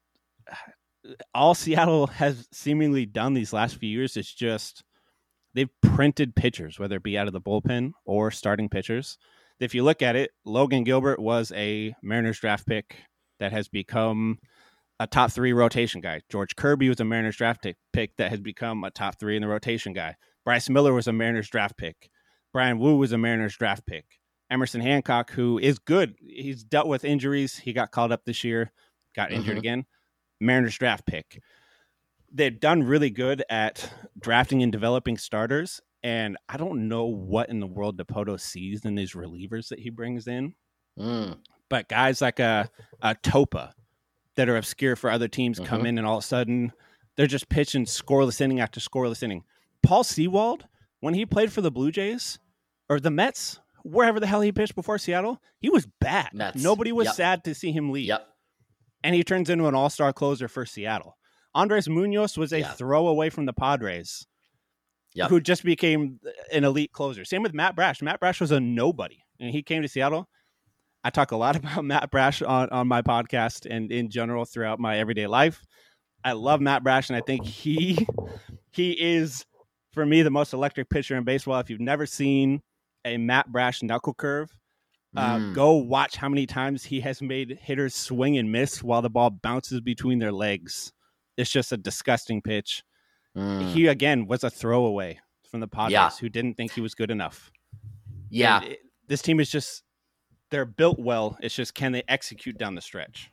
all Seattle has seemingly done these last few years is just they've printed pitchers, whether it be out of the bullpen or starting pitchers. If you look at it, Logan Gilbert was a Mariners draft pick that has become a top 3 rotation guy. George Kirby was a Mariners draft pick that has become a top 3 in the rotation guy. Bryce Miller was a Mariners draft pick. Brian Wu was a Mariners draft pick. Emerson Hancock, who is good. He's dealt with injuries. He got called up this year, got injured again. Mariners draft pick. They've done really good at drafting and developing starters. And I don't know what in the world Dipoto sees in these relievers that he brings in. But guys like a Topa that are obscure for other teams come in and all of a sudden they're just pitching scoreless inning after scoreless inning. Paul Sewald, when he played for the Blue Jays or the Mets, wherever the hell he pitched before Seattle, he was bad. Mets. Nobody was sad to see him leave. Yep. And he turns into an all-star closer for Seattle. Andres Munoz was a throwaway from the Padres. Who just became an elite closer. Same with Matt Brash. Matt Brash was a nobody, and he came to Seattle. I talk a lot about Matt Brash on my podcast and in general throughout my everyday life. I love Matt Brash, and I think he is, for me, the most electric pitcher in baseball. If you've never seen a Matt Brash knuckle curve, Go watch how many times he has made hitters swing and miss while the ball bounces between their legs. It's just a disgusting pitch. He, again, was a throwaway from the Padres who didn't think he was good enough. Yeah. This team is just, they're built well. It's just, can they execute down the stretch?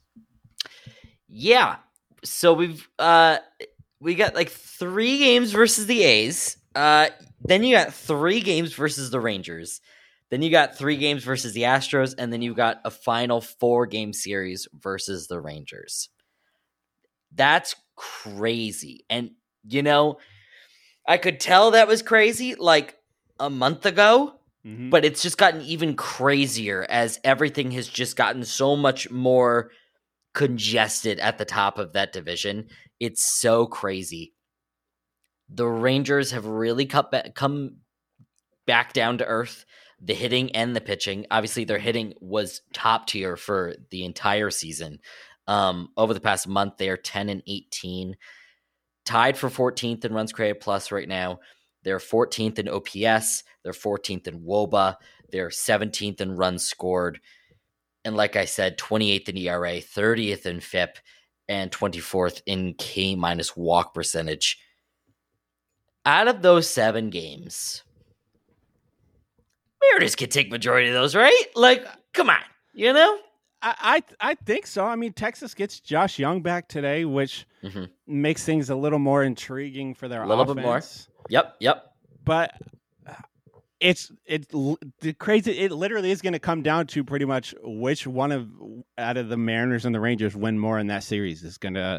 Yeah. So we got like 3 games versus the A's. Then you got 3 games versus the Rangers. Then you got 3 games versus the Astros, and then you got a final 4-game series versus the Rangers. That's crazy. And, I could tell that was crazy like a month ago, but it's just gotten even crazier as everything has just gotten so much more congested at the top of that division. It's so crazy. The Rangers have really come back down to earth, the hitting and the pitching. Obviously, their hitting was top tier for the entire season. Over the past month, they are 10-18, tied for 14th in runs created plus right now. They're 14th in OPS. They're 14th in WOBA. They're 17th in runs scored. And like I said, 28th in ERA, 30th in FIP, and 24th in K- walk percentage. Out of those 7 games, Mariners can take majority of those, right? Like, come on, I think so. I mean, Texas gets Josh Young back today, which makes things a little more intriguing for their offense. A little bit more. Yep. But it's the crazy. It literally is going to come down to pretty much which one out of the Mariners and the Rangers win more in that series is going to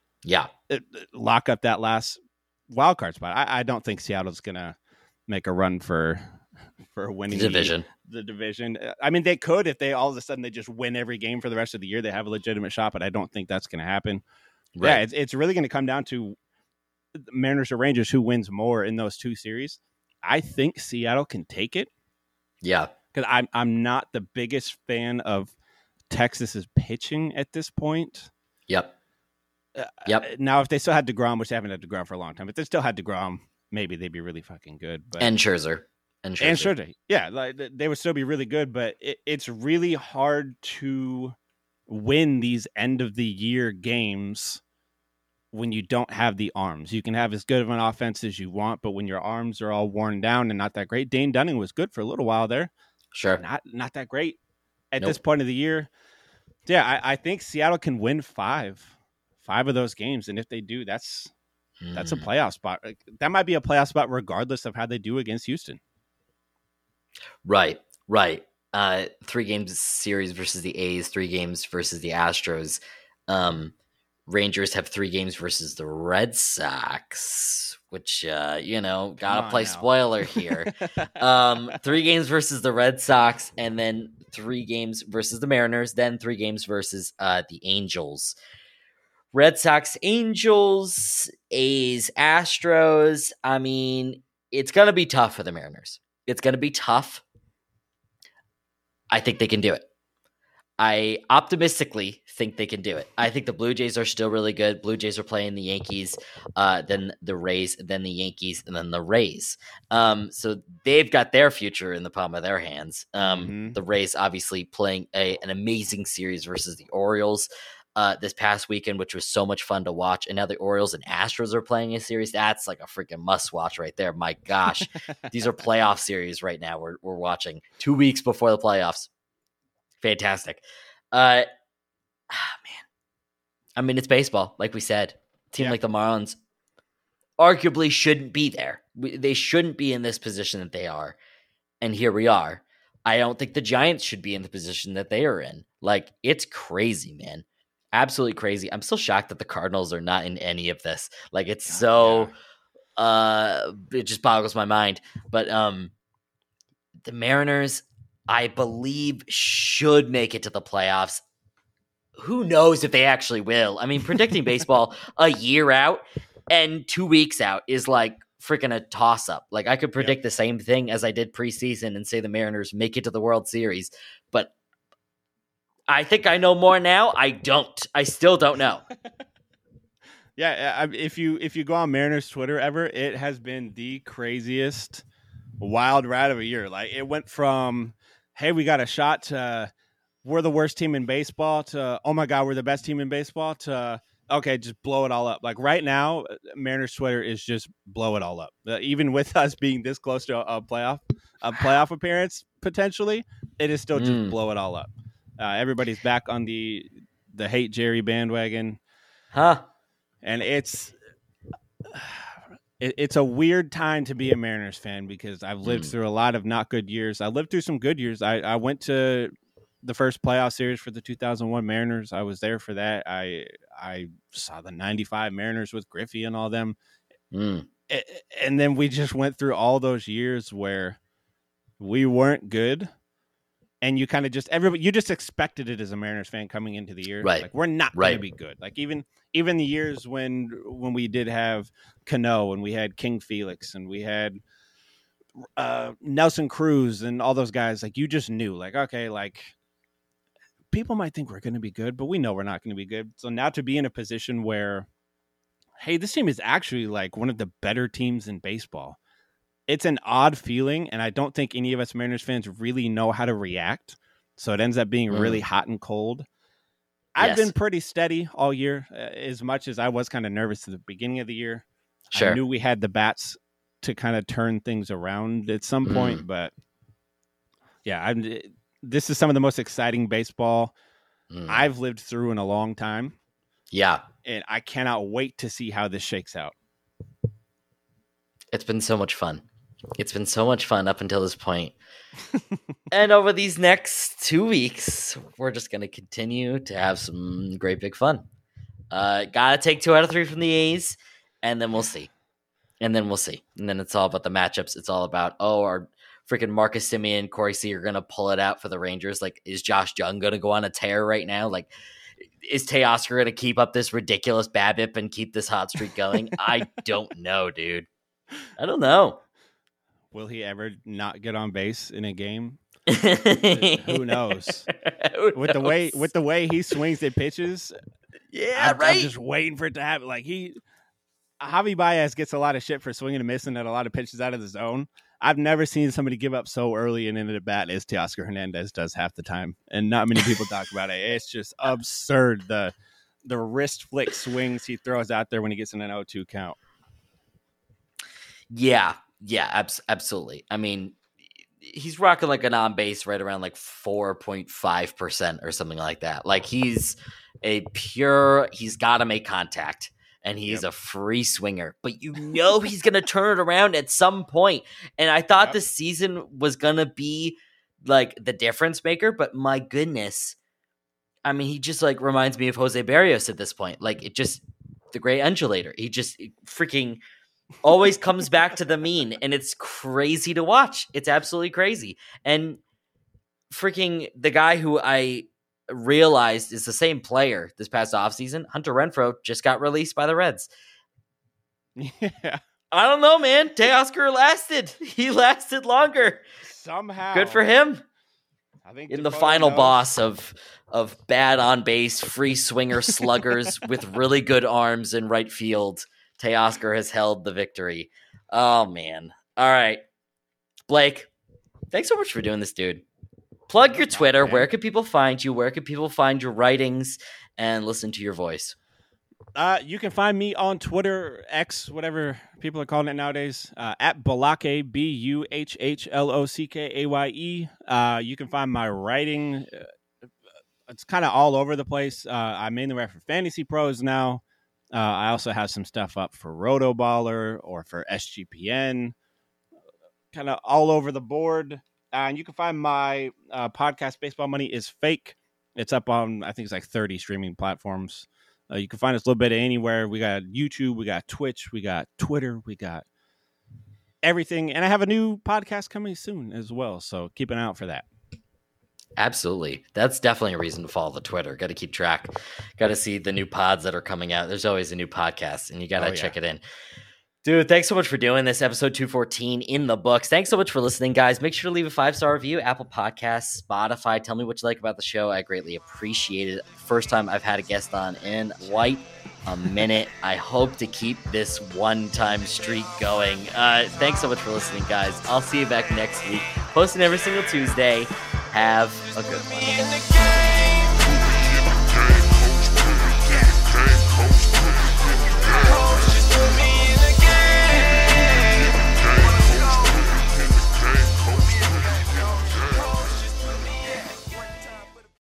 lock up that last wild card spot. I don't think Seattle's going to make a run for winning the division. I mean, they could if they all of a sudden they just win every game for the rest of the year. They have a legitimate shot, but I don't think that's going to happen. Right. Yeah, it's really going to come down to Mariners or Rangers who wins more in those 2 series. I think Seattle can take it. Yeah, because I'm not the biggest fan of Texas's pitching at this point. Yep. Now, if they still had DeGrom, which they haven't had DeGrom for a long time, if they still had DeGrom, maybe they'd be really fucking good. But and Scherzer. Yeah, like they would still be really good, but it's really hard to win these end of the year games when you don't have the arms. You can have as good of an offense as you want, but when your arms are all worn down and not that great. Dane Dunning was good for a little while there. Sure. Not that great at this point of the year. Yeah, I think Seattle can win 5 of those games, and if they do, that's a playoff spot. That might be a playoff spot regardless of how they do against Houston. Right. 3 games series versus the A's, 3 games versus the Astros. Rangers have 3 games versus the Red Sox, which, gotta play spoiler here. 3 games versus the Red Sox, and then 3 games versus the Mariners, then 3 games versus the Angels. Red Sox, Angels, A's, Astros. I mean, it's going to be tough for the Mariners. It's going to be tough. I think they can do it. I optimistically think they can do it. I think the Blue Jays are still really good. Blue Jays are playing the Yankees, then the Rays, then the Yankees, and then the Rays. So they've got their future in the palm of their hands. The Rays obviously playing an amazing series versus the Orioles this past weekend, which was so much fun to watch. And now the Orioles and Astros are playing a series. That's like a freaking must watch right there. My gosh, these are playoff series right now. We're watching 2 weeks before the playoffs. Fantastic. Man. I mean, it's baseball, like we said. A team like the Marlins arguably shouldn't be there. They shouldn't be in this position that they are. And here we are. I don't think the Giants should be in the position that they are in. Like, it's crazy, man. Absolutely crazy. I'm still shocked that the Cardinals are not in any of this. Like, it's it just boggles my mind. But the Mariners, I believe, should make it to the playoffs. Who knows if they actually will? I mean, predicting baseball a year out and 2 weeks out is like freaking a toss-up. Like, I could predict the same thing as I did preseason and say the Mariners make it to the World Series. But I think I know more now. I don't. I still don't know. If you go on Mariners Twitter ever, it has been the craziest wild ride of a year. Like, it went from, hey, we got a shot to we're the worst team in baseball to, oh my God, we're the best team in baseball to, okay, just blow it all up. Like right now, Mariners Twitter is just blow it all up. Even with us being this close to a playoff appearance potentially, it is still just blow it all up. Everybody's back on the hate Jerry bandwagon. Huh? And it's a weird time to be a Mariners fan because I've lived through a lot of not good years. I lived through some good years. I went to the first playoff series for the 2001 Mariners. I was there for that. I saw the 95 Mariners with Griffey and all them. And then we just went through all those years where we weren't good. And you kind of you just expected it as a Mariners fan coming into the year. Right. Like, we're not going to be good. Like even the years when we did have Cano and we had King Felix and we had Nelson Cruz and all those guys, like you just knew, like, okay, like people might think we're going to be good, but we know we're not going to be good. So now to be in a position where, hey, this team is actually like one of the better teams in baseball. It's an odd feeling, and I don't think any of us Mariners fans really know how to react. So it ends up being really hot and cold. I've been pretty steady all year, as much as I was kind of nervous at the beginning of the year. Sure. I knew we had the bats to kind of turn things around at some point, but yeah, this is some of the most exciting baseball I've lived through in a long time. Yeah. And I cannot wait to see how this shakes out. It's been so much fun. It's been so much fun up until this point. And over these next 2 weeks, we're just going to continue to have some great big fun. Got to take 2 out of 3 from the A's, and then we'll see. And then it's all about the matchups. It's all about, our freaking Marcus Semien, Corey Seager going to pull it out for the Rangers. Like, is Josh Jung going to go on a tear right now? Like, is Teoscar going to keep up this ridiculous BABIP and keep this hot streak going? I don't know, dude. I don't know. Will he ever not get on base in a game? Who knows? With the way he swings and pitches, I'm just waiting for it to happen. Like Javi Baez gets a lot of shit for swinging and missing at a lot of pitches out of the zone. I've never seen somebody give up so early and in a bat as Teoscar Hernandez does half the time, and not many people talk about it. It's just absurd the wrist flick swings he throws out there when he gets in an 0-2 count. Yeah, absolutely. I mean, he's rocking like an on base right around like 4.5% or something like that. Like he's got to make contact, and he's a free swinger, but he's going to turn it around at some point. And I thought this season was going to be like the difference maker, but my goodness, I mean, he just like reminds me of Jose Barrios at this point. Like the great undulator. He just freaking always comes back to the mean, and it's crazy to watch. It's absolutely crazy. And freaking the guy who I realized is the same player this past offseason, Hunter Renfroe, just got released by the Reds. Yeah. I don't know, man. Teoscar lasted. He lasted longer. Somehow. Good for him. I think in the final boss of bad on base, free swinger sluggers with really good arms in right field, Teoscar has held the victory. Oh, man. All right. Blake, thanks so much for doing this, dude. Plug your Twitter. Where can people find you? Where can people find your writings and listen to your voice? You can find me on Twitter, X, whatever people are calling it nowadays, at Buhlockay, BUHHLOCKAYE. You can find my writing. It's kind of all over the place. I mainly write for Fantasy Pros now. I also have some stuff up for Rotoballer or for SGPN, kind of all over the board. And you can find my podcast, Baseball Money is Fake. It's up on, I think it's like 30 streaming platforms. You can find us a little bit anywhere. We got YouTube, we got Twitch, we got Twitter, we got everything. And I have a new podcast coming soon as well, so keep an eye out for that. Absolutely. That's definitely a reason to follow the Twitter. Got to keep track. Got to see the new pods that are coming out. There's always a new podcast, and you got to check it in. Dude, thanks so much for doing this. Episode 214 in the books. Thanks so much for listening, guys. Make sure to leave a 5-star review, Apple Podcasts, Spotify. Tell me what you like about the show. I greatly appreciate it. First time I've had a guest on in quite a minute. I hope to keep this one-time streak going. Thanks so much for listening, guys. I'll see you back next week. Posting every single Tuesday. Have a good one.